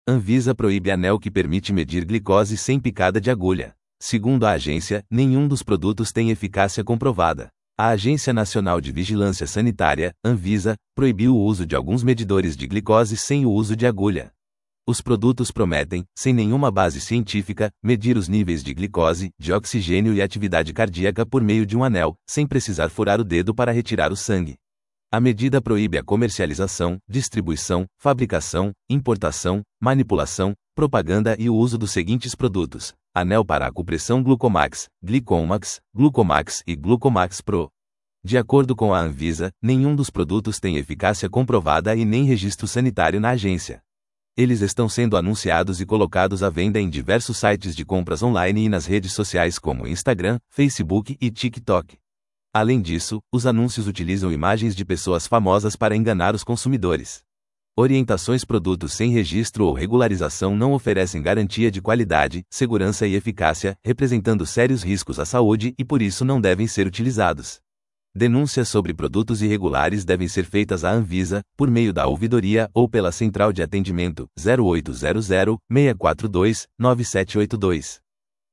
Anvisa proíbe anel que permite medir glicose sem picada de agulha. Segundo a agência, nenhum dos produtos tem eficácia comprovada. A Agência Nacional de Vigilância Sanitária, Anvisa, proibiu o uso de alguns medidores de glicose sem o uso de agulha. Os produtos prometem, sem nenhuma base científica, medir os níveis de glicose, de oxigênio e atividade cardíaca por meio de um anel, sem precisar furar o dedo para retirar o sangue. A medida proíbe a comercialização, distribuição, fabricação, importação, manipulação, propaganda e o uso dos seguintes produtos: anel para acupressão Glucomax, Glicomax, Glucomax e Glucomax Pro. De acordo com a Anvisa, nenhum dos produtos tem eficácia comprovada e nem registro sanitário na agência. Eles estão sendo anunciados e colocados à venda em diversos sites de compras online e nas redes sociais como Instagram, Facebook e TikTok. Além disso, os anúncios utilizam imagens de pessoas famosas para enganar os consumidores. Orientações: produtos sem registro ou regularização não oferecem garantia de qualidade, segurança e eficácia, representando sérios riscos à saúde e por isso não devem ser utilizados. Denúncias sobre produtos irregulares devem ser feitas à Anvisa, por meio da ouvidoria ou pela Central de Atendimento 0800 642 9782.